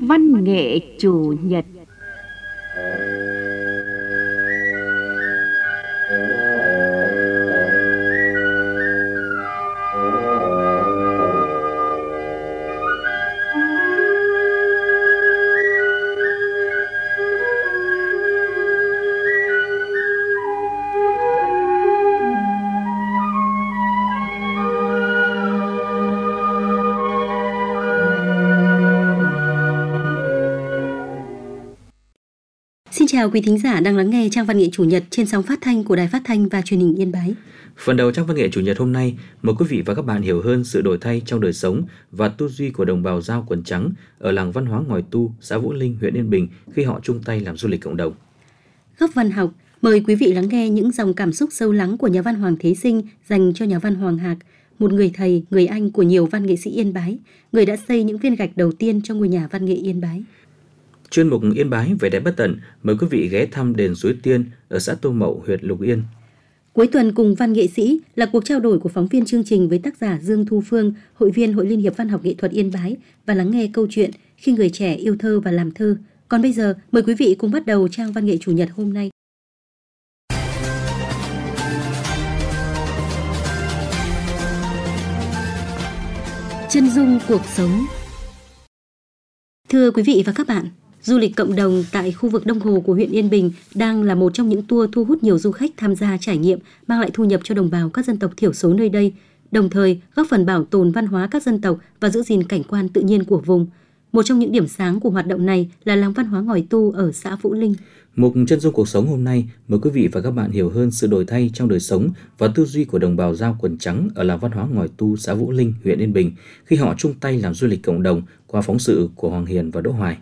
Văn nghệ chủ nhật. Xin chào quý thính giả đang lắng nghe trang văn nghệ chủ nhật trên sóng phát thanh của Đài Phát thanh và Truyền hình Yên Bái. Phần đầu trang văn nghệ chủ nhật hôm nay, mời quý vị và các bạn hiểu hơn sự đổi thay trong đời sống và tư duy của đồng bào Dao quần trắng ở làng văn hóa Ngòi Tu, xã Vũ Linh, huyện Yên Bình khi họ chung tay làm du lịch cộng đồng. Góc văn học, mời quý vị lắng nghe những dòng cảm xúc sâu lắng của nhà văn Hoàng Thế Sinh dành cho nhà văn Hoàng Hạc, một người thầy, người anh của nhiều văn nghệ sĩ Yên Bái, người đã xây những viên gạch đầu tiên cho ngôi nhà văn nghệ Yên Bái. Chuyên mục Yên Bái vẻ đẹp bất tận, mời quý vị ghé thăm đền Suối Tiên ở xã Tô Mậu, huyện Lục Yên. Cuối tuần cùng văn nghệ sĩ là cuộc trao đổi của phóng viên chương trình với tác giả Dương Thu Phương, hội viên Hội Liên hiệp Văn học Nghệ thuật Yên Bái và lắng nghe câu chuyện khi người trẻ yêu thơ và làm thơ. Còn bây giờ, mời quý vị cùng bắt đầu trang văn nghệ chủ nhật hôm nay. Chân dung cuộc sống. Thưa quý vị và các bạn, du lịch cộng đồng tại khu vực Đông Hồ của huyện Yên Bình đang là một trong những tour thu hút nhiều du khách tham gia trải nghiệm, mang lại thu nhập cho đồng bào các dân tộc thiểu số nơi đây, đồng thời góp phần bảo tồn văn hóa các dân tộc và giữ gìn cảnh quan tự nhiên của vùng. Một trong những điểm sáng của hoạt động này là làng văn hóa Ngòi Tu ở xã Vũ Linh. Mục Chân dung cuộc sống hôm nay, mời quý vị và các bạn hiểu hơn sự đổi thay trong đời sống và tư duy của đồng bào Dao quần trắng ở làng văn hóa Ngòi Tu, xã Vũ Linh, huyện Yên Bình khi họ chung tay làm du lịch cộng đồng qua phóng sự của Hoàng Hiền và Đỗ Hoài.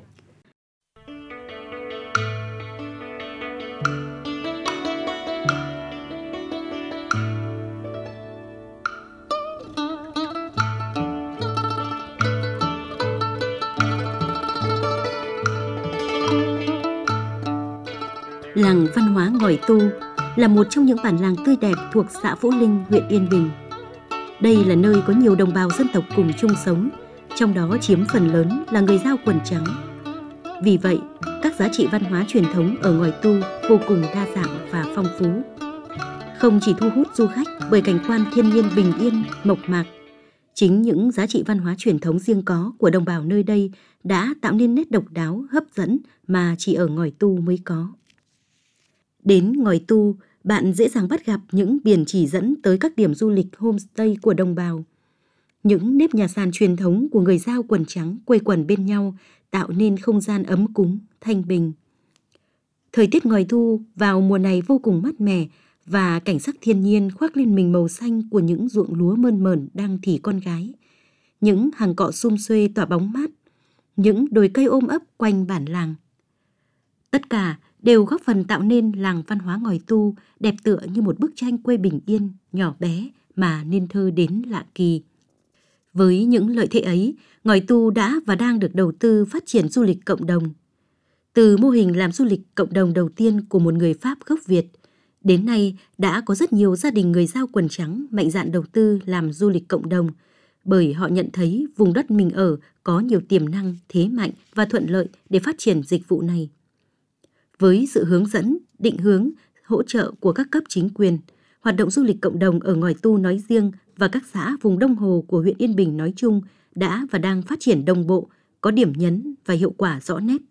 Làng văn hóa Ngòi Tu là một trong những bản làng tươi đẹp thuộc xã Vũ Linh, huyện Yên Bình. Đây là nơi có nhiều đồng bào dân tộc cùng chung sống, trong đó chiếm phần lớn là người Dao quần trắng. Vì vậy, các giá trị văn hóa truyền thống ở Ngòi Tu vô cùng đa dạng và phong phú. Không chỉ thu hút du khách bởi cảnh quan thiên nhiên bình yên, mộc mạc, chính những giá trị văn hóa truyền thống riêng có của đồng bào nơi đây đã tạo nên nét độc đáo, hấp dẫn mà chỉ ở Ngòi Tu mới có. Đến Ngòi Tu, bạn dễ dàng bắt gặp những biển chỉ dẫn tới các điểm du lịch homestay của đồng bào. Những nếp nhà sàn truyền thống của người Dao quần trắng quây quần bên nhau tạo nên không gian ấm cúng, thanh bình. Thời tiết Ngòi Tu vào mùa này vô cùng mát mẻ và cảnh sắc thiên nhiên khoác lên mình màu xanh của những ruộng lúa mơn mởn đang thì con gái. Những hàng cọ sum xuê tỏa bóng mát, những đồi cây ôm ấp quanh bản làng. Tất cả đều góp phần tạo nên làng văn hóa Ngòi Tu đẹp tựa như một bức tranh quê bình yên, nhỏ bé mà nên thơ đến lạ kỳ. Với những lợi thế ấy, Ngòi Tu đã và đang được đầu tư phát triển du lịch cộng đồng. Từ mô hình làm du lịch cộng đồng đầu tiên của một người Pháp gốc Việt, đến nay đã có rất nhiều gia đình người Dao quần trắng mạnh dạn đầu tư làm du lịch cộng đồng, bởi họ nhận thấy vùng đất mình ở có nhiều tiềm năng, thế mạnh và thuận lợi để phát triển dịch vụ này. Với sự hướng dẫn, định hướng, hỗ trợ của các cấp chính quyền, hoạt động du lịch cộng đồng ở Ngòi Tu nói riêng và các xã vùng Đông Hồ của huyện Yên Bình nói chung đã và đang phát triển đồng bộ, có điểm nhấn và hiệu quả rõ nét.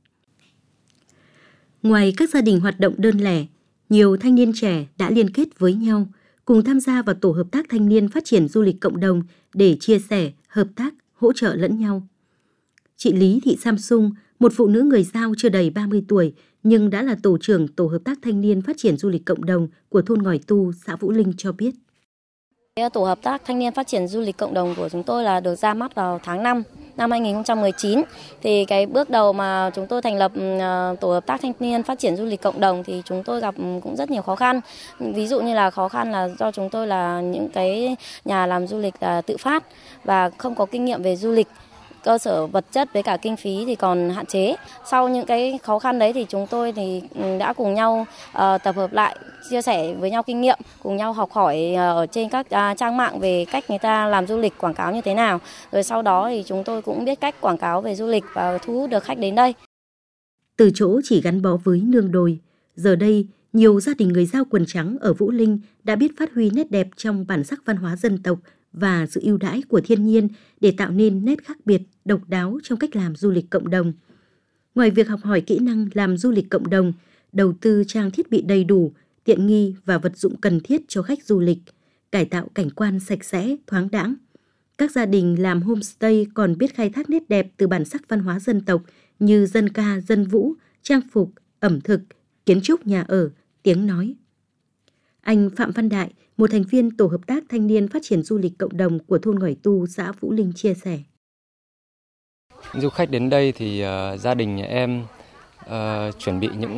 Ngoài các gia đình hoạt động đơn lẻ, nhiều thanh niên trẻ đã liên kết với nhau, cùng tham gia vào tổ hợp tác thanh niên phát triển du lịch cộng đồng để chia sẻ, hợp tác, hỗ trợ lẫn nhau. Chị Lý Thị Samsung, một phụ nữ người Dao chưa đầy 30 tuổi, nhưng đã là tổ trưởng tổ hợp tác thanh niên phát triển du lịch cộng đồng của thôn Ngòi Tu, xã Vũ Linh cho biết. Tổ hợp tác thanh niên phát triển du lịch cộng đồng của chúng tôi là được ra mắt vào tháng 5 năm 2019. Thì cái bước đầu mà chúng tôi thành lập tổ hợp tác thanh niên phát triển du lịch cộng đồng thì chúng tôi gặp cũng rất nhiều khó khăn. Ví dụ như là khó khăn là do chúng tôi là những cái nhà làm du lịch là tự phát và không có kinh nghiệm về du lịch. cơ sở vật chất với cả kinh phí thì còn hạn chế. Sau những cái khó khăn đấy thì chúng tôi thì đã cùng nhau tập hợp lại, chia sẻ với nhau kinh nghiệm, cùng nhau học hỏi ở trên các trang mạng về cách người ta làm du lịch, quảng cáo như thế nào. Rồi sau đó thì chúng tôi cũng biết cách quảng cáo về du lịch và thu hút được khách đến đây. Từ chỗ chỉ gắn bó với nương đồi, giờ đây nhiều gia đình người Dao quần trắng ở Vũ Linh đã biết phát huy nét đẹp trong bản sắc văn hóa dân tộc và sự ưu đãi của thiên nhiên để tạo nên nét khác biệt, độc đáo trong cách làm du lịch cộng đồng. Ngoài việc học hỏi kỹ năng làm du lịch cộng đồng, đầu tư trang thiết bị đầy đủ, tiện nghi và vật dụng cần thiết cho khách du lịch, cải tạo cảnh quan sạch sẽ, thoáng đãng, các gia đình làm homestay còn biết khai thác nét đẹp từ bản sắc văn hóa dân tộc như dân ca, dân vũ, trang phục, ẩm thực, kiến trúc nhà ở, tiếng nói. Anh Phạm Văn Đại, một thành viên Tổ hợp tác thanh niên phát triển du lịch cộng đồng của thôn Ngòi Tu, xã Vũ Linh chia sẻ. Du khách đến đây thì gia đình nhà em chuẩn bị những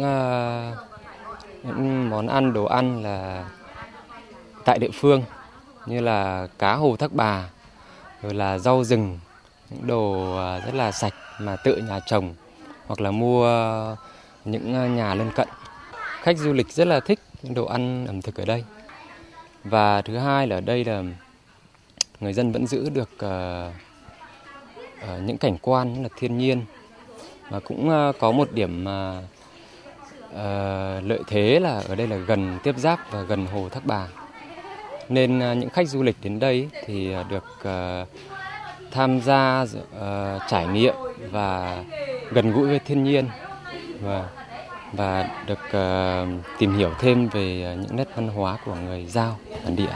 món ăn, đồ ăn là tại địa phương như là cá hồ Thác Bà, rồi là rau rừng, những đồ rất là sạch mà tự nhà trồng hoặc là mua những nhà lân cận. Khách du lịch rất là thích những đồ ăn ẩm thực ở đây. Và thứ hai là ở đây là người dân vẫn giữ được những cảnh quan như là thiên nhiên, và cũng có một điểm lợi thế là ở đây là gần tiếp giáp và gần hồ Thác Bà, nên những khách du lịch đến đây thì được tham gia trải nghiệm và gần gũi với thiên nhiên và được tìm hiểu thêm về những nét văn hóa của người Dao bản địa.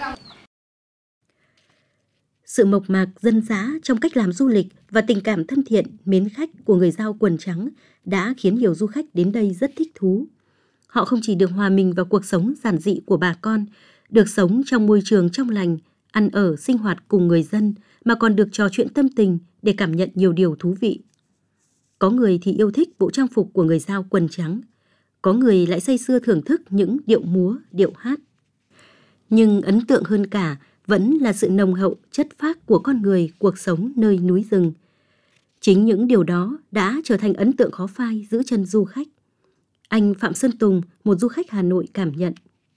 Sự mộc mạc dân dã trong cách làm du lịch và tình cảm thân thiện, mến khách của người Dao quần trắng đã khiến nhiều du khách đến đây rất thích thú. Họ không chỉ được hòa mình vào cuộc sống giản dị của bà con, được sống trong môi trường trong lành, ăn ở, sinh hoạt cùng người dân, mà còn được trò chuyện tâm tình để cảm nhận nhiều điều thú vị. Có người thì yêu thích bộ trang phục của người Dao quần trắng, có người lại say sưa thưởng thức những điệu múa, điệu hát. Nhưng ấn tượng hơn cả vẫn là sự nồng hậu, chất phác của con người, cuộc sống nơi núi rừng. Chính những điều đó đã trở thành ấn tượng khó phai giữ chân du khách. Anh Phạm Sơn Tùng, một du khách Hà Nội cảm nhận.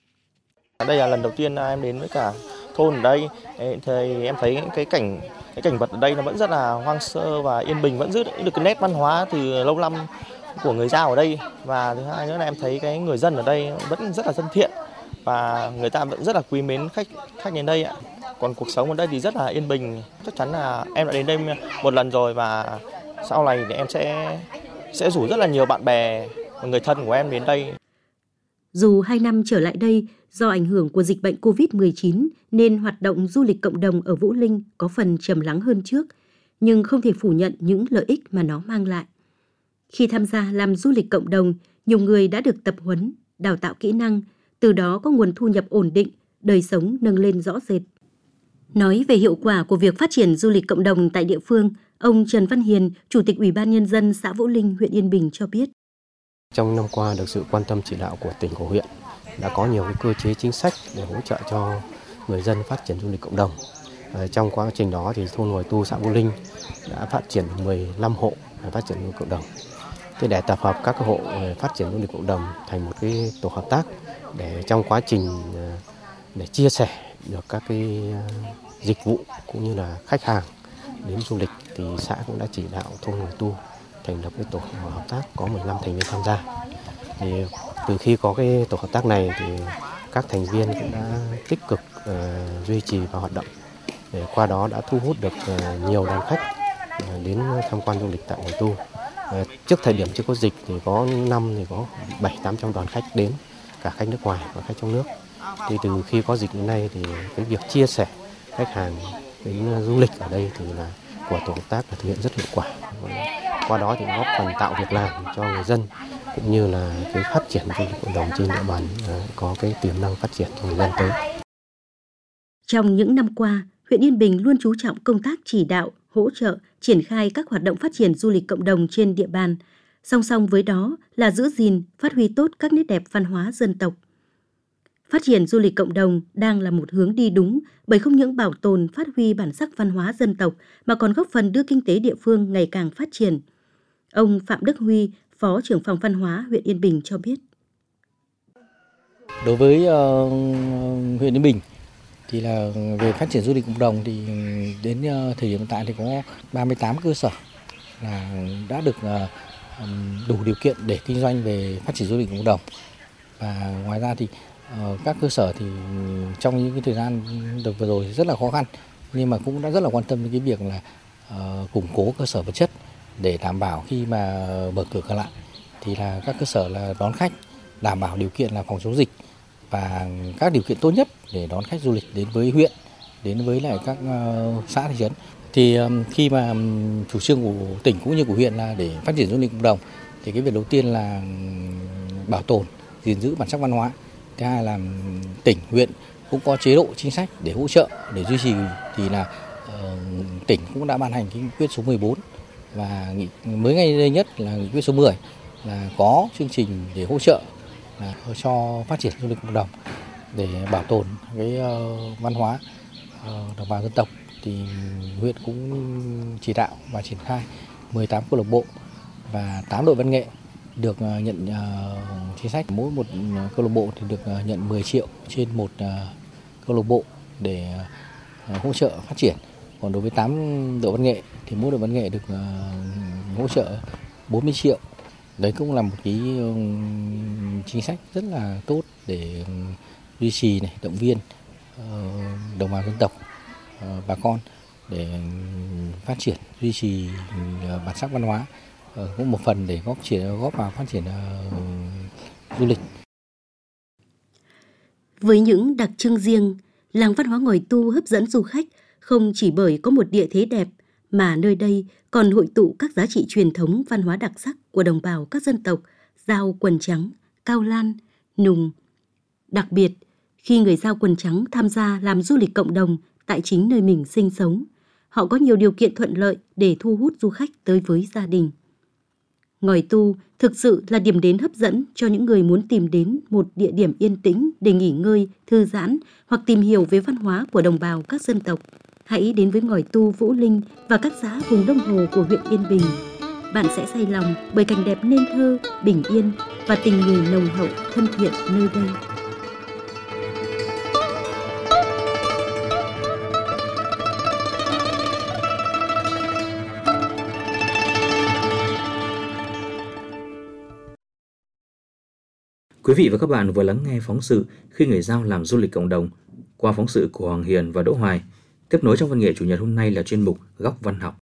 Đây là lần đầu tiên em đến với cả thôn ở đây, thì em thấy cái cảnh vật ở đây nó vẫn rất là hoang sơ và yên bình, vẫn giữ được cái nét văn hóa từ lâu năm của người Dao ở đây. Và thứ hai nữa là em thấy cái người dân ở đây vẫn rất là thân thiện và người ta vẫn rất là quý mến khách đến đây ạ. Còn cuộc sống ở đây thì rất là yên bình. Chắc chắn là em đã đến đây một lần rồi và sau này thì em sẽ rủ rất là nhiều bạn bè và người thân của em đến đây. Dù 2 năm trở lại đây, do ảnh hưởng của dịch bệnh COVID-19 nên hoạt động du lịch cộng đồng ở Vũ Linh có phần trầm lắng hơn trước, nhưng không thể phủ nhận những lợi ích mà nó mang lại. Khi tham gia làm du lịch cộng đồng, nhiều người đã được tập huấn, đào tạo kỹ năng, từ đó có nguồn thu nhập ổn định, đời sống nâng lên rõ rệt. Nói về hiệu quả của việc phát triển du lịch cộng đồng tại địa phương, ông Trần Văn Hiền, Chủ tịch Ủy ban Nhân dân xã Vũ Linh, huyện Yên Bình cho biết. Trong năm qua được sự quan tâm chỉ đạo của tỉnh, của huyện, đã có nhiều cơ chế chính sách để hỗ trợ cho người dân phát triển du lịch cộng đồng. Trong quá trình đó thì thôn Ngòi Tu, xã Vũ Linh đã phát triển 15 hộ phát triển du lịch cộng đồng. Thế để tập hợp các hộ phát triển du lịch cộng đồng thành một cái tổ hợp tác để trong quá trình để chia sẻ được các cái dịch vụ cũng như là khách hàng đến du lịch, thì xã cũng đã chỉ đạo thôn Ngòi Tu thành lập cái tổ hợp tác có 15 thành viên tham gia. Thì từ khi có cái tổ hợp tác này thì các thành viên cũng đã tích cực duy trì và hoạt động, để qua đó đã thu hút được nhiều đoàn khách đến tham quan du lịch tại Ngòi Tu. Trước thời điểm chưa có dịch thì có năm thì có 700-800 đoàn khách đến, cả khách nước ngoài và khách trong nước. Thì từ khi có dịch đến nay thì cái việc chia sẻ khách hàng đến du lịch ở đây thì là của tổ hợp tác là thực hiện rất hiệu quả. Qua đó thì góp phần tạo việc làm cho người dân cũng như là cái phát triển du lịch cộng đồng trên địa bàn có cái tiềm năng phát triển trong thời gian tới. Trong những năm qua, huyện Yên Bình luôn chú trọng công tác chỉ đạo, hỗ trợ, triển khai các hoạt động phát triển du lịch cộng đồng trên địa bàn. Song song với đó là giữ gìn, phát huy tốt các nét đẹp văn hóa dân tộc. Phát triển du lịch cộng đồng đang là một hướng đi đúng bởi không những bảo tồn, phát huy bản sắc văn hóa dân tộc mà còn góp phần đưa kinh tế địa phương ngày càng phát triển. Ông Phạm Đức Huy, Phó trưởng phòng văn hóa huyện Yên Bình cho biết. Đối với huyện Yên Bình thì là về phát triển du lịch cộng đồng thì đến thời điểm hiện tại thì có 38 cơ sở là đã được đủ điều kiện để kinh doanh về phát triển du lịch cộng đồng. Và ngoài ra thì các cơ sở thì trong những cái thời gian được vừa rồi rất là khó khăn nhưng mà cũng đã rất là quan tâm đến cái việc là củng cố cơ sở vật chất để đảm bảo khi mà mở cửa trở lại thì là các cơ sở là đón khách, đảm bảo điều kiện là phòng chống dịch và các điều kiện tốt nhất để đón khách du lịch đến với huyện, đến với lại các xã thị trấn. Thì khi mà chủ trương của tỉnh cũng như của huyện là để phát triển du lịch cộng đồng thì cái việc đầu tiên là bảo tồn, gìn giữ bản sắc văn hóa. Thứ hai là tỉnh, huyện cũng có chế độ chính sách để hỗ trợ, để duy trì thì là tỉnh cũng đã ban hành cái nghị quyết số 14 và mới ngay đây nhất là nghị quyết số 10 là có chương trình để hỗ trợ là cho phát triển du lịch cộng đồng để bảo tồn cái văn hóa đồng bào dân tộc. Thì huyện cũng chỉ đạo và triển khai 18 câu lạc bộ và 8 đội văn nghệ được nhận chính sách. Mỗi một câu lạc bộ thì được nhận 10 triệu trên một câu lạc bộ để hỗ trợ phát triển. Còn đối với 8 đội văn nghệ thì mỗi đội văn nghệ được hỗ trợ 40 triệu. Đấy cũng là một cái chính sách rất là tốt để duy trì này, động viên đồng bào dân tộc, bà con để phát triển, duy trì bản sắc văn hóa, cũng một phần để góp vào phát triển du lịch. Với những đặc trưng riêng, làng văn hóa Ngòi Tu hấp dẫn du khách không chỉ bởi có một địa thế đẹp mà nơi đây còn hội tụ các giá trị truyền thống văn hóa đặc sắc của đồng bào các dân tộc Dao Quần Trắng, Cao Lan, Nùng. Đặc biệt, khi người Dao Quần Trắng tham gia làm du lịch cộng đồng tại chính nơi mình sinh sống, họ có nhiều điều kiện thuận lợi để thu hút du khách tới với gia đình. Ngòi Tu thực sự là điểm đến hấp dẫn cho những người muốn tìm đến một địa điểm yên tĩnh để nghỉ ngơi, thư giãn hoặc tìm hiểu về văn hóa của đồng bào các dân tộc. Hãy đến với Ngòi Tu, Vũ Linh và các xã vùng Đông Hồ của huyện Yên Bình. Bạn sẽ say lòng bởi cảnh đẹp nên thơ, bình yên và tình người nồng hậu, thân thiện nơi đây. Quý vị và các bạn vừa lắng nghe phóng sự Khi người Dao làm du lịch cộng đồng qua phóng sự của Hoàng Hiền và Đỗ Hoài. Tiếp nối trong văn nghệ Chủ nhật hôm nay là chuyên mục Góc Văn học.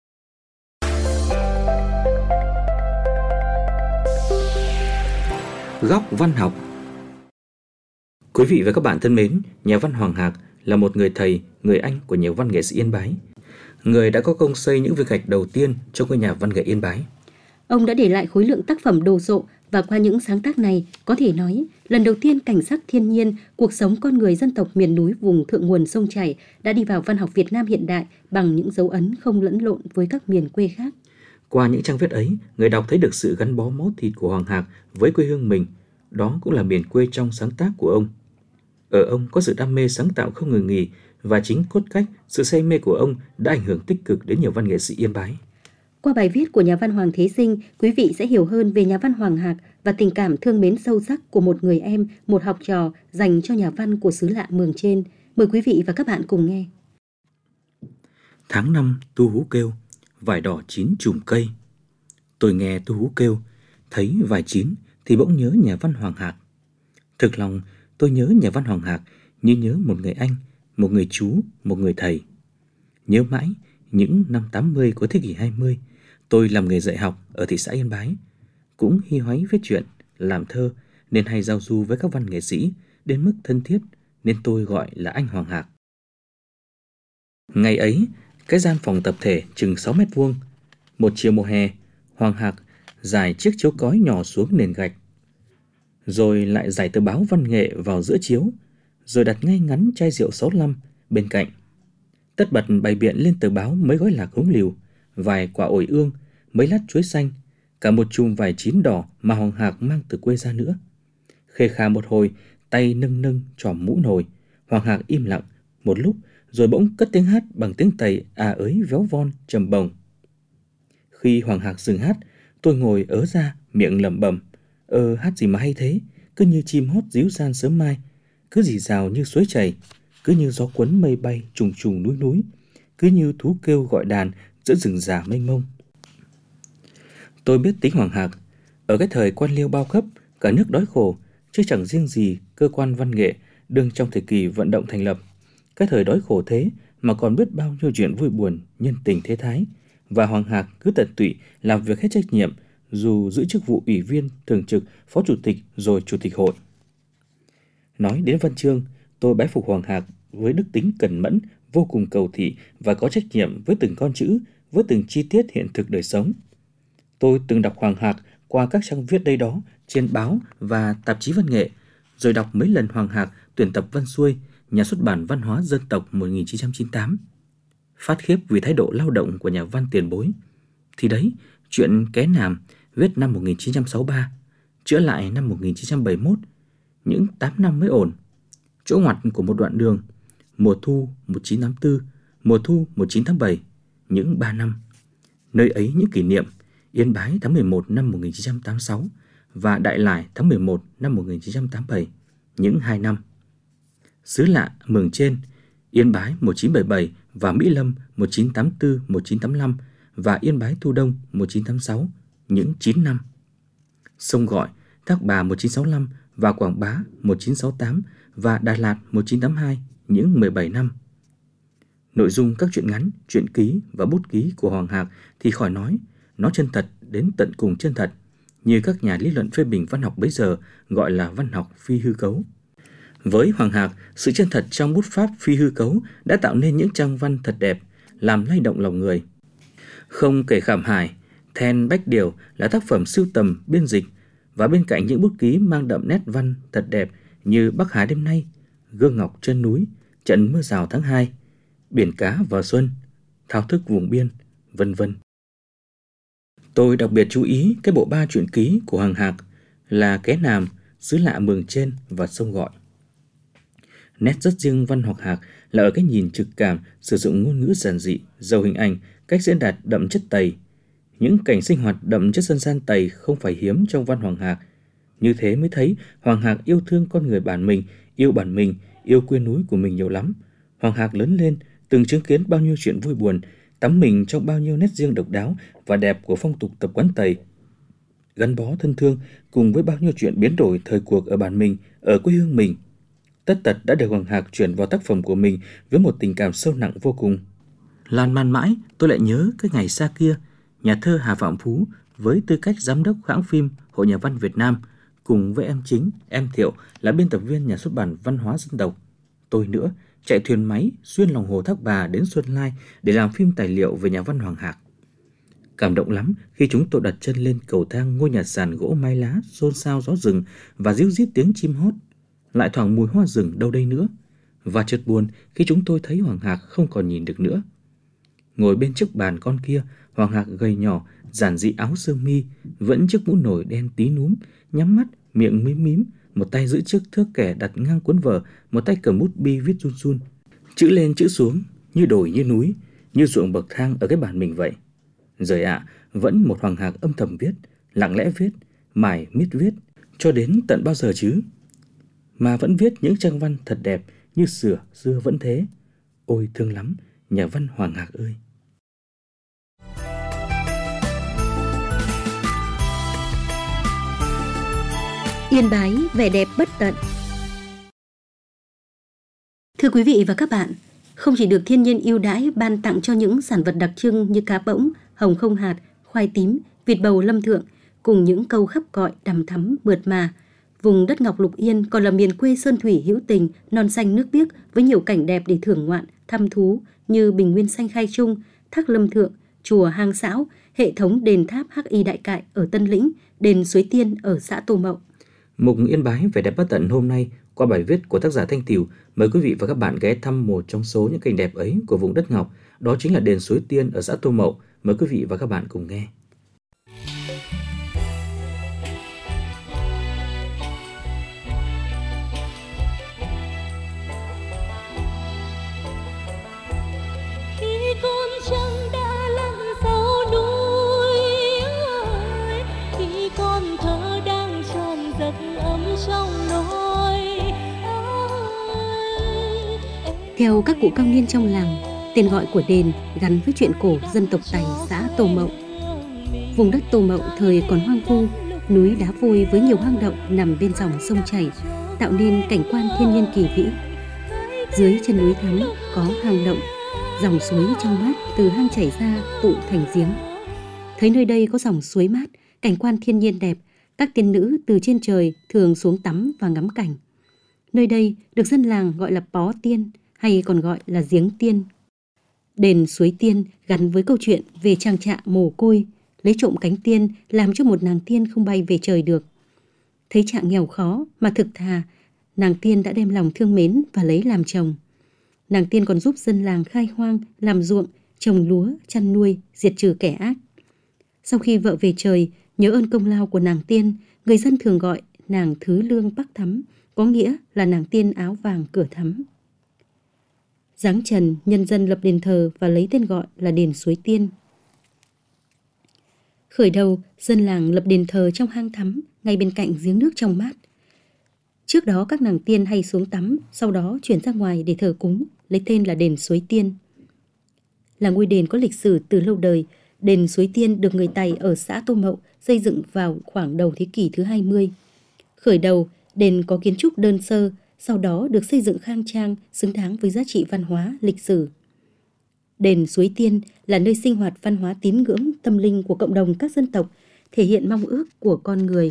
Góc Văn học. Quý vị và các bạn thân mến, nhà văn Hoàng Hạc là một người thầy, người anh của nhiều văn nghệ sĩ Yên Bái. Người đã có công xây những viên gạch đầu tiên cho ngôi nhà văn nghệ Yên Bái. Ông đã để lại khối lượng tác phẩm đồ sộ và qua những sáng tác này, có thể nói, lần đầu tiên cảnh sắc thiên nhiên, cuộc sống con người dân tộc miền núi vùng thượng nguồn sông chảy đã đi vào văn học Việt Nam hiện đại bằng những dấu ấn không lẫn lộn với các miền quê khác. Qua những trang viết ấy, người đọc thấy được sự gắn bó máu thịt của Hoàng Hạc với quê hương mình. Đó cũng là miền quê trong sáng tác của ông. Ở ông có sự đam mê sáng tạo không ngừng nghỉ và chính cốt cách, sự say mê của ông đã ảnh hưởng tích cực đến nhiều văn nghệ sĩ Yên Bái. Qua bài viết của nhà văn Hoàng Thế Sinh, quý vị sẽ hiểu hơn về nhà văn Hoàng Hạc và tình cảm thương mến sâu sắc của một người em, một học trò dành cho nhà văn của xứ lạ Mường Trên. Mời quý vị và các bạn cùng nghe. Tháng 5 tu hú kêu, vải đỏ chín chùm cây. Tôi nghe tu hú kêu, thấy vải chín thì bỗng nhớ nhà văn Hoàng Hạc. Thực lòng tôi nhớ nhà văn Hoàng Hạc như nhớ một người anh, một người chú, một người thầy. Nhớ mãi những năm 80 của thế kỷ 20, tôi làm nghề dạy học ở thị xã Yên Bái. Cũng hi hoáy viết truyện, làm thơ nên hay giao du với các văn nghệ sĩ đến mức thân thiết nên tôi gọi là anh Hoàng Hạc. Ngày ấy, cái gian phòng tập thể chừng 6 mét vuông. Một chiều mùa hè, Hoàng Hạc giải chiếc chiếu cói nhỏ xuống nền gạch. Rồi lại giải tờ báo văn nghệ vào giữa chiếu, rồi đặt ngay ngắn chai rượu 65 bên cạnh. Tất bật bày biện lên tờ báo mấy gói lạc húng liều, vài quả ổi ương, mấy lát chuối xanh, cả một chùm vải chín đỏ mà Hoàng Hạc mang từ quê ra nữa. Khê khà một hồi, tay nâng nâng chòm mũ nồi. Hoàng Hạc im lặng một lúc rồi bỗng cất tiếng hát bằng tiếng Tây ới véo von trầm bồng. Khi Hoàng Hạc dừng hát, tôi ngồi ớ ra miệng lẩm bẩm: hát gì mà hay thế, cứ như chim hót díu gian sớm mai, cứ rì rào như suối chảy, cứ như gió cuốn mây bay trùng trùng núi núi, cứ như thú kêu gọi đàn giữa rừng già mênh mông. Tôi biết tính Hoàng Hạc. Ở cái thời quan liêu bao cấp, cả nước đói khổ, chứ chẳng riêng gì cơ quan văn nghệ đương trong thời kỳ vận động thành lập. Cái thời đói khổ thế mà còn biết bao nhiêu chuyện vui buồn, nhân tình thế thái. Và Hoàng Hạc cứ tận tụy làm việc hết trách nhiệm, dù giữ chức vụ ủy viên thường trực, phó chủ tịch rồi chủ tịch hội. Nói đến văn chương, tôi bái phục Hoàng Hạc với đức tính cẩn mẫn, vô cùng cầu thị và có trách nhiệm với từng con chữ, với từng chi tiết hiện thực đời sống. Tôi từng đọc Hoàng Hạc qua các trang viết đây đó trên báo và tạp chí văn nghệ, rồi đọc mấy lần Hoàng Hạc tuyển tập văn xuôi, Nhà xuất bản Văn hóa Dân tộc 1998. Phát khiếp vì thái độ lao động của nhà văn tiền bối. Thì đấy, chuyện Ké Nàm viết năm 1963, chữa lại năm 1971, những 8 năm mới ổn. Chỗ ngoặt của một đoạn đường, mùa thu 1984, mùa thu 1987, những 3 năm. Nơi ấy những kỷ niệm Yên Bái tháng 11 năm 1986 và Đại Lải tháng 11 năm 1987, những 2 năm. Xứ lạ Mường Trên, Yên Bái 1977 và Mỹ Lâm 1984-1985 và Yên Bái Thu Đông 1986, những 9 năm. Sông Gọi, Thác Bà 1965 và Quảng Bá 1968 và Đà Lạt 1982, những 17 năm. Nội dung các truyện ngắn, truyện ký và bút ký của Hoàng Hạc thì khỏi nói, nó chân thật đến tận cùng chân thật, như các nhà lý luận phê bình văn học bấy giờ gọi là văn học phi hư cấu. Với Hoàng Hạc, sự chân thật trong bút pháp phi hư cấu đã tạo nên những trang văn thật đẹp, làm lay động lòng người. Không kể Khảm Hải, Then Bách Điều là tác phẩm sưu tầm, biên dịch, và bên cạnh những bút ký mang đậm nét văn thật đẹp như Bắc Hà đêm nay, Gương Ngọc chân núi, Trận mưa rào tháng 2, Biển cá vào xuân, Thao thức vùng biên, vân vân. Tôi đặc biệt chú ý cái bộ 3 truyện ký của Hoàng Hạc là Ké Nàm, Xứ lạ Mường Trên và Sông Gọi. Nét rất riêng văn Hoàng Hạc là ở cái nhìn trực cảm, sử dụng ngôn ngữ giản dị, giàu hình ảnh, cách diễn đạt đậm chất Tây. Những cảnh sinh hoạt đậm chất dân gian Tây không phải hiếm trong văn Hoàng Hạc. Như thế mới thấy Hoàng Hạc yêu thương con người bản mình, yêu quê núi của mình nhiều lắm. Hoàng Hạc lớn lên, từng chứng kiến bao nhiêu chuyện vui buồn, tắm mình trong bao nhiêu nét riêng độc đáo và đẹp của phong tục tập quán Tây. Gắn bó thân thương cùng với bao nhiêu chuyện biến đổi thời cuộc ở bản mình, ở quê hương mình. Tất tật đã được Hoàng Hạc chuyển vào tác phẩm của mình với một tình cảm sâu nặng vô cùng. Lan man mãi, tôi lại nhớ cái ngày xa kia, nhà thơ Hà Phạm Phú với tư cách giám đốc hãng phim Hội Nhà văn Việt Nam, cùng với em Chính, em Thiệu là biên tập viên Nhà xuất bản Văn hóa Dân tộc. Tôi nữa, chạy thuyền máy xuyên lòng hồ Thác Bà đến Xuân Lai để làm phim tài liệu về nhà văn Hoàng Hạc. Cảm động lắm khi chúng tôi đặt chân lên cầu thang ngôi nhà sàn gỗ mái lá xôn xao gió rừng và ríu rít tiếng chim hót, lại thoảng mùi hoa rừng đâu đây nữa. Và chợt buồn khi chúng tôi thấy Hoàng Hạc không còn nhìn được nữa. Ngồi bên chiếc bàn con kia, Hoàng Hạc gầy nhỏ, giản dị áo sơ mi, vẫn chiếc mũ nổi đen tí núm, nhắm mắt, miệng mím mím, một tay giữ chiếc thước kẻ đặt ngang cuốn vở, một tay cầm bút bi viết run run, chữ lên chữ xuống, như đồi như núi, như ruộng bậc thang ở cái bàn mình vậy. Rồi vẫn một Hoàng Hạc âm thầm viết, lặng lẽ viết, mải miết viết, cho đến tận bao giờ chứ? Mà vẫn viết những trang văn thật đẹp như xưa vẫn thế. Ôi thương lắm, nhà văn Hoàng Hạc ơi! Yên Bái, vẻ đẹp bất tận. Thưa quý vị và các bạn, không chỉ được thiên nhiên ưu đãi ban tặng cho những sản vật đặc trưng như cá bỗng, hồng không hạt, khoai tím, vịt bầu lâm thượng, cùng những câu khắp cọi đằm thắm mượt mà, vùng đất Ngọc Lục Yên còn là miền quê sơn thủy hữu tình, non xanh nước biếc với nhiều cảnh đẹp để thưởng ngoạn, thăm thú như Bình Nguyên Xanh Khai Trung, Thác Lâm Thượng, chùa Hang São, hệ thống đền tháp Hắc Y Đại Cại ở Tân Lĩnh, đền Suối Tiên ở xã Tô Mậu. Mục Yên Bái vẻ đẹp bất tận hôm nay qua bài viết của tác giả Thanh Tìu mời quý vị và các bạn ghé thăm một trong số những cảnh đẹp ấy của vùng đất Ngọc, đó chính là đền Suối Tiên ở xã Tô Mậu. Mời quý vị và các bạn cùng nghe. Theo các cụ cao niên trong làng, tên gọi của đền gắn với chuyện cổ dân tộc Tày xã Tô Mậu. Vùng đất Tô Mậu thời còn hoang vu, núi đá vôi với nhiều hang động nằm bên dòng sông chảy, tạo nên cảnh quan thiên nhiên kỳ vĩ. Dưới chân núi Thắm có hang động, dòng suối trong mát từ hang chảy ra tụ thành giếng. Thấy nơi đây có dòng suối mát, cảnh quan thiên nhiên đẹp, các tiên nữ từ trên trời thường xuống tắm và ngắm cảnh. Nơi đây được dân làng gọi là Pó Tiên hay còn gọi là Giếng Tiên. Đền Suối Tiên gắn với câu chuyện về chàng trạ mồ côi lấy trộm cánh tiên làm cho một nàng tiên không bay về trời được. Thấy trạng nghèo khó mà thực thà, nàng tiên đã đem lòng thương mến và lấy làm chồng. Nàng tiên còn giúp dân làng khai hoang, làm ruộng, trồng lúa, chăn nuôi, diệt trừ kẻ ác. Sau khi vợ về trời, nhớ ơn công lao của nàng tiên, người dân thường gọi nàng Thứ Lương Bắc Thắm, có nghĩa là nàng tiên áo vàng cửa thắm. Giáng trần, nhân dân lập đền thờ và lấy tên gọi là đền Suối Tiên. Khởi đầu, dân làng lập đền thờ trong hang thắm, ngay bên cạnh giếng nước trong mát. Trước đó các nàng tiên hay xuống tắm, sau đó chuyển ra ngoài để thờ cúng, lấy tên là đền Suối Tiên. Là ngôi đền có lịch sử từ lâu đời, đền Suối Tiên được người Tày ở xã Tô Mậu xây dựng vào khoảng đầu thế kỷ thứ 20. Khởi đầu, đền có kiến trúc đơn sơ, sau đó được xây dựng khang trang, xứng đáng với giá trị văn hóa, lịch sử. Đền Suối Tiên là nơi sinh hoạt văn hóa tín ngưỡng, tâm linh của cộng đồng các dân tộc, thể hiện mong ước của con người.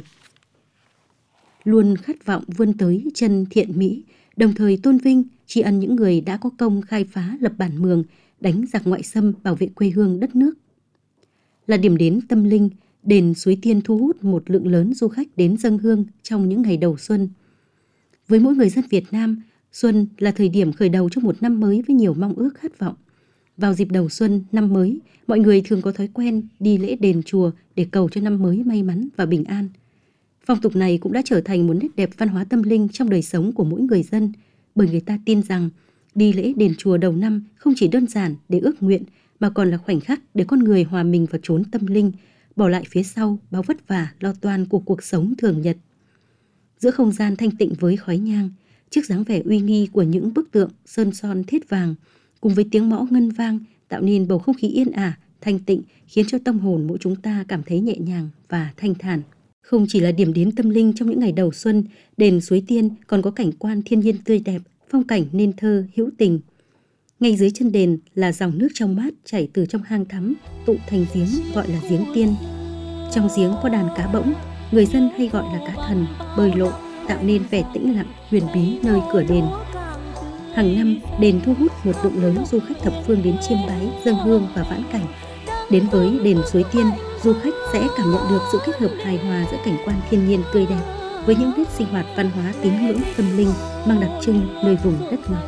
Luôn khát vọng vươn tới chân thiện mỹ, đồng thời tôn vinh, tri ân những người đã có công khai phá lập bản mường, đánh giặc ngoại xâm, bảo vệ quê hương đất nước. Là điểm đến tâm linh, đền Suối Tiên thu hút một lượng lớn du khách đến dâng hương trong những ngày đầu xuân. Với mỗi người dân Việt Nam, xuân là thời điểm khởi đầu cho một năm mới với nhiều mong ước khát vọng. Vào dịp đầu xuân, năm mới, mọi người thường có thói quen đi lễ đền chùa để cầu cho năm mới may mắn và bình an. Phong tục này cũng đã trở thành một nét đẹp văn hóa tâm linh trong đời sống của mỗi người dân, bởi người ta tin rằng đi lễ đền chùa đầu năm không chỉ đơn giản để ước nguyện, mà còn là khoảnh khắc để con người hòa mình vào chốn tâm linh, bỏ lại phía sau bao vất vả lo toan của cuộc sống thường nhật. Giữa không gian thanh tịnh với khói nhang, trước dáng vẻ uy nghi của những bức tượng sơn son thết vàng, cùng với tiếng mõ ngân vang tạo nên bầu không khí yên ả, thanh tịnh, khiến cho tâm hồn mỗi chúng ta cảm thấy nhẹ nhàng và thanh thản. Không chỉ là điểm đến tâm linh trong những ngày đầu xuân, đền Suối Tiên còn có cảnh quan thiên nhiên tươi đẹp, phong cảnh nên thơ, hữu tình. Ngay dưới chân đền là dòng nước trong mát chảy từ trong hang thắm, tụ thành giếng gọi là Giếng Tiên. Trong giếng có đàn cá bỗng, người dân hay gọi là cá thần, bơi lội, tạo nên vẻ tĩnh lặng, huyền bí nơi cửa đền. Hàng năm, đền thu hút một lượng lớn du khách thập phương đến chiêm bái, dâng hương và vãn cảnh. Đến với đền Suối Tiên, du khách sẽ cảm nhận được sự kết hợp hài hòa giữa cảnh quan thiên nhiên tươi đẹp với những nét sinh hoạt văn hóa tín ngưỡng tâm linh mang đặc trưng nơi vùng đất này.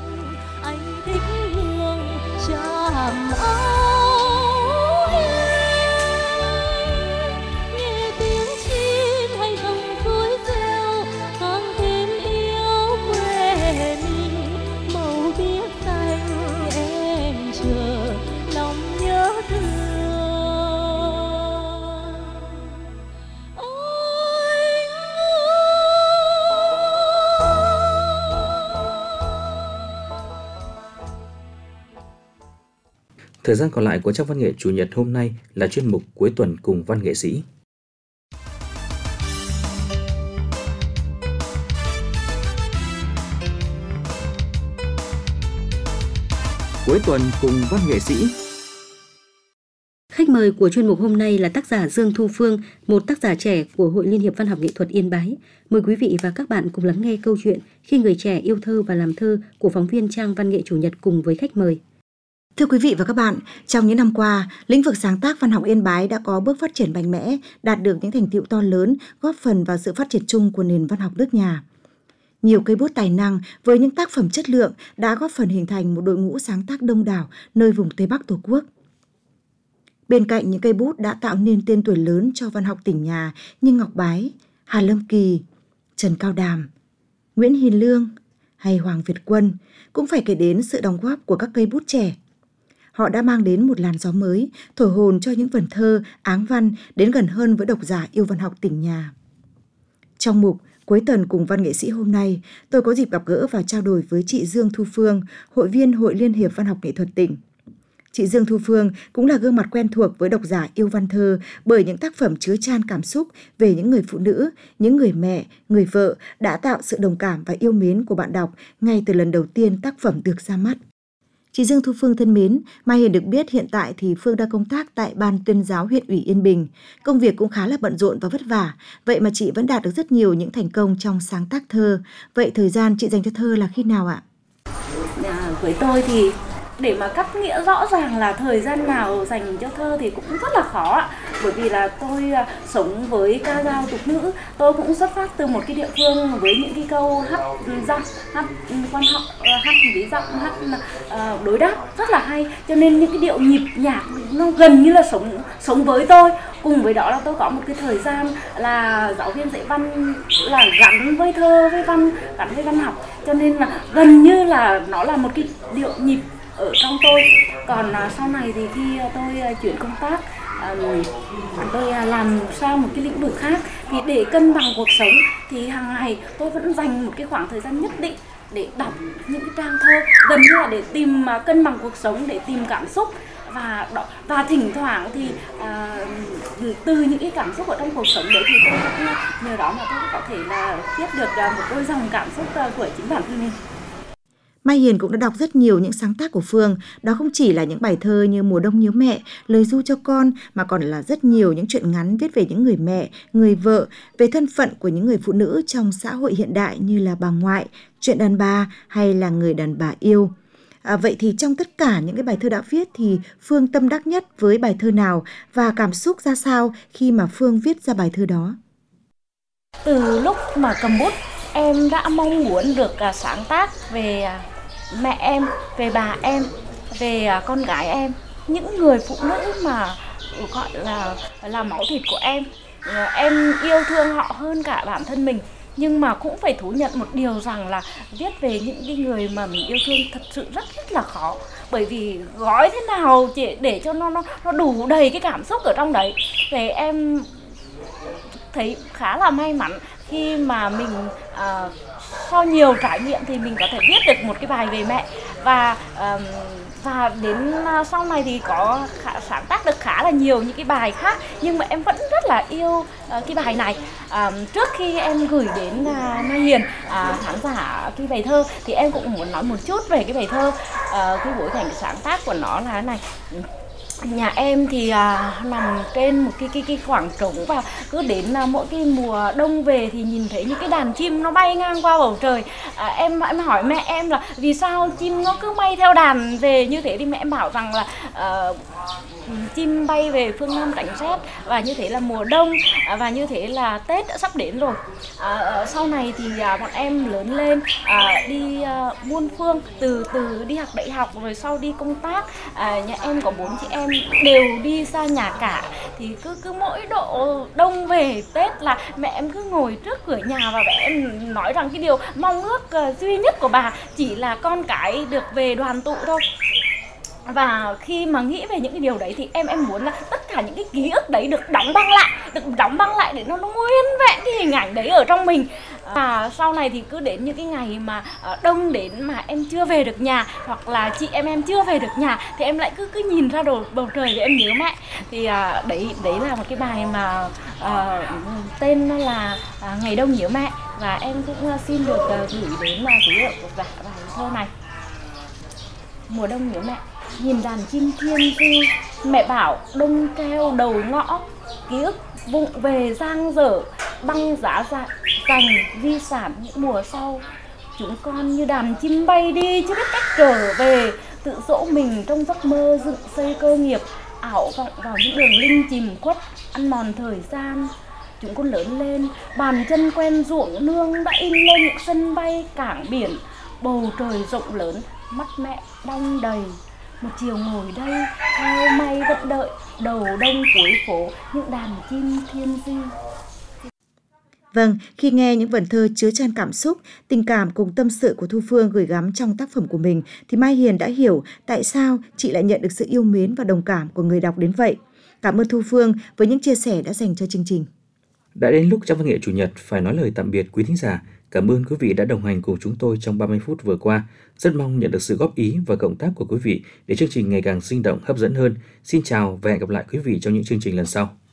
Thời gian còn lại của chắc văn nghệ Chủ nhật hôm nay là chuyên mục Cuối tuần cùng văn nghệ sĩ. Cuối tuần cùng văn nghệ sĩ. Khách mời của chuyên mục hôm nay là tác giả Dương Thu Phương, một tác giả trẻ của Hội Liên hiệp Văn học Nghệ thuật Yên Bái. Mời quý vị và các bạn cùng lắng nghe câu chuyện Khi người trẻ yêu thơ và làm thơ của phóng viên trang Văn nghệ Chủ nhật cùng với khách mời. Thưa quý vị và các bạn, trong những năm qua, lĩnh vực sáng tác văn học Yên Bái đã có bước phát triển mạnh mẽ, đạt được những thành tựu to lớn, góp phần vào sự phát triển chung của nền văn học nước nhà. Nhiều cây bút tài năng với những tác phẩm chất lượng đã góp phần hình thành một đội ngũ sáng tác đông đảo nơi vùng Tây Bắc Tổ quốc. Bên cạnh những cây bút đã tạo nên tên tuổi lớn cho văn học tỉnh nhà như Ngọc Bái, Hà Lâm Kỳ, Trần Cao Đàm, Nguyễn Hiền Lương hay Hoàng Việt Quân, cũng phải kể đến sự đóng góp của các cây bút trẻ. Họ đã mang đến một làn gió mới, thổi hồn cho những vần thơ, áng văn đến gần hơn với độc giả yêu văn học tỉnh nhà. Trong mục Cuối tuần cùng văn nghệ sĩ hôm nay, tôi có dịp gặp gỡ và trao đổi với chị Dương Thu Phương, hội viên Hội Liên hiệp Văn học Nghệ thuật tỉnh. Chị Dương Thu Phương cũng là gương mặt quen thuộc với độc giả yêu văn thơ bởi những tác phẩm chứa chan cảm xúc về những người phụ nữ, những người mẹ, người vợ đã tạo sự đồng cảm và yêu mến của bạn đọc ngay từ lần đầu tiên tác phẩm được ra mắt. Chị Dương Thu Phương thân mến, Mai Hiền được biết hiện tại thì Phương đang công tác tại Ban Tuyên giáo huyện ủy Yên Bình. Công việc cũng khá là bận rộn và vất vả, vậy mà chị vẫn đạt được rất nhiều những thành công trong sáng tác thơ. Vậy thời gian chị dành cho thơ là khi nào ạ? Với tôi thì để mà cắt nghĩa rõ ràng là thời gian nào dành cho thơ thì cũng rất là khó ạ. Bởi vì là tôi sống với ca dao tục nữ, tôi cũng xuất phát từ một cái địa phương với những cái câu hát giọng, hát quan họ, hát ví dặm, hát đối đáp rất là hay. Cho nên những cái điệu nhịp nhạc nó gần như là sống với tôi. Cùng với đó là tôi có một cái thời gian là giáo viên dạy văn là gắn với thơ, với văn, gắn với văn học. Cho nên là gần như là nó là một cái điệu nhịp ở trong tôi. Còn sau này thì khi tôi chuyển công tác, tôi làm sang một cái lĩnh vực khác, thì để cân bằng cuộc sống thì hàng ngày tôi vẫn dành một cái khoảng thời gian nhất định để đọc những cái trang thơ, gần như là để tìm cân bằng cuộc sống, để tìm cảm xúc. Và thỉnh thoảng thì từ những cái cảm xúc ở trong cuộc sống đấy thì tôi cũng nhờ đó mà tôi có thể là viết được một đôi dòng cảm xúc của chính bản thân mình. Mai Hiền cũng đã đọc rất nhiều những sáng tác của Phương, đó không chỉ là những bài thơ như Mùa đông nhớ mẹ, Lời ru cho con, mà còn là rất nhiều những truyện ngắn viết về những người mẹ, người vợ, về thân phận của những người phụ nữ trong xã hội hiện đại như là bà ngoại, Chuyện đàn bà hay là Người đàn bà yêu. Vậy thì trong tất cả những cái bài thơ đã viết thì Phương tâm đắc nhất với bài thơ nào và cảm xúc ra sao khi mà Phương viết ra bài thơ đó? Từ lúc mà cầm bút, em đã mong muốn được sáng tác về mẹ em, về bà em, về con gái em, những người phụ nữ mà gọi là máu thịt của em. Em yêu thương họ hơn cả bản thân mình. Nhưng mà cũng phải thú nhận một điều rằng là viết về những cái người mà mình yêu thương thật sự rất là khó. Bởi vì gói thế nào để cho nó đủ đầy cái cảm xúc ở trong đấy. Thì em thấy khá là may mắn khi mà mình sau nhiều trải nghiệm thì mình có thể viết được một cái bài về mẹ. Và đến sau này thì có sáng tác được khá là nhiều những cái bài khác, nhưng mà em vẫn rất là yêu cái bài này. Trước khi em gửi đến Mai Hiền khán giả cái bài thơ thì em cũng muốn nói một chút về cái bài thơ. Cái bối cảnh sáng tác của nó là thế này. Nhà em thì nằm trên một cái khoảng trống, và cứ đến mỗi cái mùa đông về thì nhìn thấy những cái đàn chim nó bay ngang qua bầu trời. Em hỏi mẹ em là vì sao chim nó cứ bay theo đàn về như thế, thì mẹ em bảo rằng là chim bay về phương Nam tránh rét, và như thế là mùa đông, và như thế là Tết đã sắp đến rồi. Sau này thì bọn em lớn lên, đi muôn phương, từ đi học đại học rồi sau đi công tác. Nhà em có 4 chị em đều đi xa nhà cả, thì cứ mỗi độ đông về Tết là mẹ em cứ ngồi trước cửa nhà và mẹ em nói rằng cái điều mong ước duy nhất của bà chỉ là con cái được về đoàn tụ thôi. Và khi mà nghĩ về những cái điều đấy thì em muốn là tất cả những cái ký ức đấy được đóng băng lại để nó nguyên vẹn cái hình ảnh đấy ở trong mình. Và sau này thì cứ đến những cái ngày mà đông đến mà em chưa về được nhà, hoặc là chị em chưa về được nhà, thì em lại cứ nhìn ra bầu trời để em nhớ mẹ. Thì đấy là một cái bài mà tên nó là Ngày đông nhớ mẹ, và em cũng xin được gửi đến quý vị độc giả bài thơ này. Mùa đông nhớ mẹ, nhìn đàn chim thiên du, mẹ bảo đông keo đầu ngõ, ký ức vụng về giang dở, băng giá dành di sản những mùa sau. Chúng con như đàn chim bay đi chưa biết cách trở về, tự dỗ mình trong giấc mơ dựng xây cơ nghiệp, ảo vọng vào những đường linh chìm khuất, ăn mòn thời gian. Chúng con lớn lên, bàn chân quen ruộng nương đã in lên những sân bay cảng biển, bầu trời rộng lớn, mắt mẹ đong đầy. Một chiều ngồi đây, theo mây vẫn đợi, đầu đông cuối phố, những đàn chim thiên di. Vâng, khi nghe những vần thơ chứa chan cảm xúc, tình cảm cùng tâm sự của Thu Phương gửi gắm trong tác phẩm của mình, thì Mai Hiền đã hiểu tại sao chị lại nhận được sự yêu mến và đồng cảm của người đọc đến vậy. Cảm ơn Thu Phương với những chia sẻ đã dành cho chương trình. Đã đến lúc trong văn nghệ Chủ nhật phải nói lời tạm biệt quý thính giả. Cảm ơn quý vị đã đồng hành cùng chúng tôi trong 30 phút vừa qua. Rất mong nhận được sự góp ý và cộng tác của quý vị để chương trình ngày càng sinh động, hấp dẫn hơn. Xin chào và hẹn gặp lại quý vị trong những chương trình lần sau.